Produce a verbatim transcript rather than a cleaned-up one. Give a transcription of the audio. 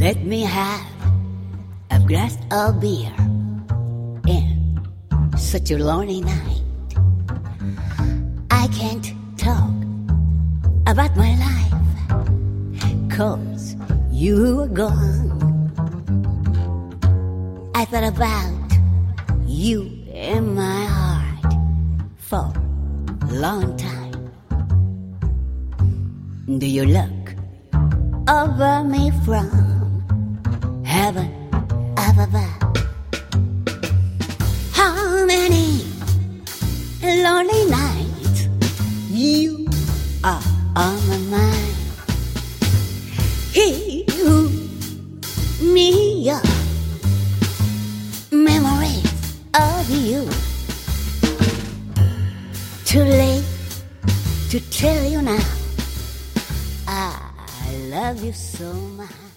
Let me have a glass of beer in such a lonely night. I can't talk about my life 'cause you were gone. I thought about you in my heart for a long time. Do you look over me from heaven above? How many lonely nights you are on my mind? Heal me up memories of you. Too late to tell you now I love you so much.